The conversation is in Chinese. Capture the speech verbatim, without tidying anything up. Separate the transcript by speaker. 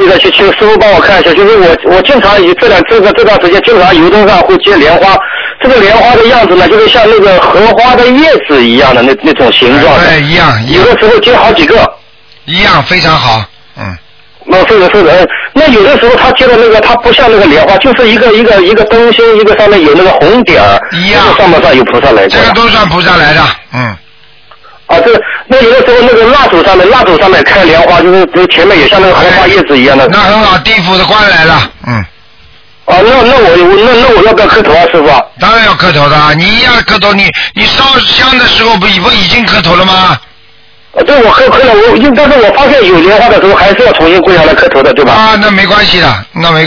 Speaker 1: 个去请师傅帮我看一下，就是我我经常以这两这个这段时间经常游动上会结莲花，这个莲花的样子呢，就是像那个荷花的叶子一样的那那种形状的，
Speaker 2: 对，一样一样。
Speaker 1: 有的时候结好几个，
Speaker 2: 一样非常好，嗯。
Speaker 1: 那是的，是的。那有的时候它接的那个，它不像那个莲花，就是一个一个一个灯芯，一个上面有那个红点儿，
Speaker 2: 一样。
Speaker 1: 上面上有菩萨来的。
Speaker 2: 这个都算菩萨来的，嗯。
Speaker 1: 啊，这那有的时候那个蜡烛上面，蜡烛上面开莲花，就是就前面也像那个荷花叶子一样的。
Speaker 2: 那很好，地府的官来了，嗯。
Speaker 1: 啊，那那我那那我要不要磕头啊，师傅？
Speaker 2: 当然要磕头的，你一样磕头，你你烧香的时候不不已经磕头了吗？
Speaker 1: 啊，对，我磕磕了，我但是我发现有莲花的时候，还是要重新跪下来磕头的，对吧？
Speaker 2: 啊，那没关系的，那没。